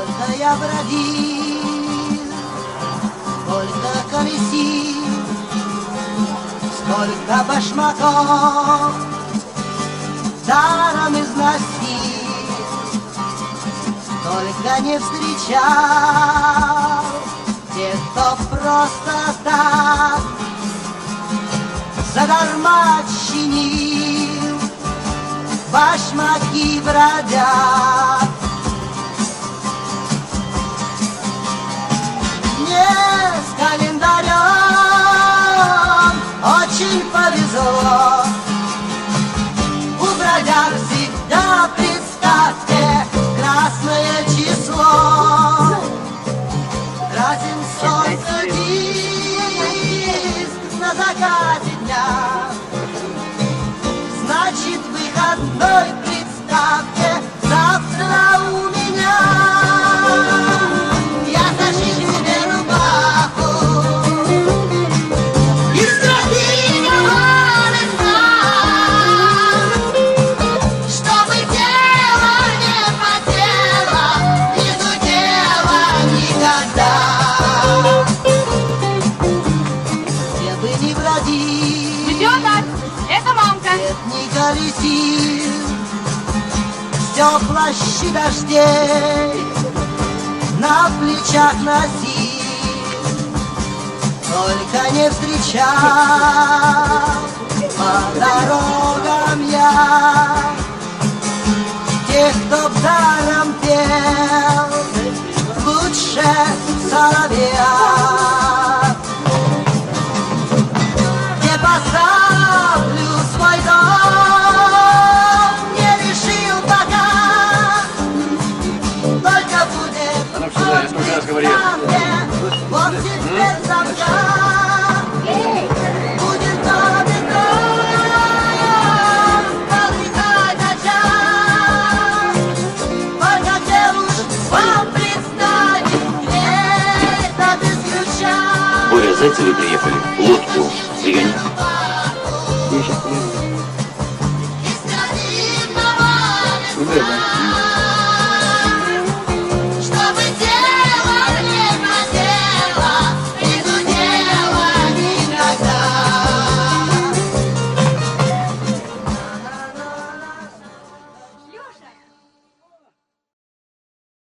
Сколько я бродил, сколько колесил, сколько башмаков даром износил, только не встречал тех, кто просто так задарма чинил, башмаки бродят. Мне с календарем очень повезло. У бродяг всегда, представьте, красное число. Красен солнце диск на закате дня. Значит, выходной, представьте, завтра у меня. Я зашью себе рубаху и стратегию лица, чтобы тело не потело, не зудело никогда. Где бы ни бродил, Идет, это мамка. свет не колесил, все плащи дождей на плечах носил, только не встречал по дорогам я тех, кто б даром пел лучше соловья. Не поставлю свой дом, не решил пока, только будет Она всегда, я сколько раз говорил. вот теперь завтра будет новый дом, полетать очаг. Только где уж вам представить, где-то без ключа. Боря, зайцы вы приехали. Лодку пригони.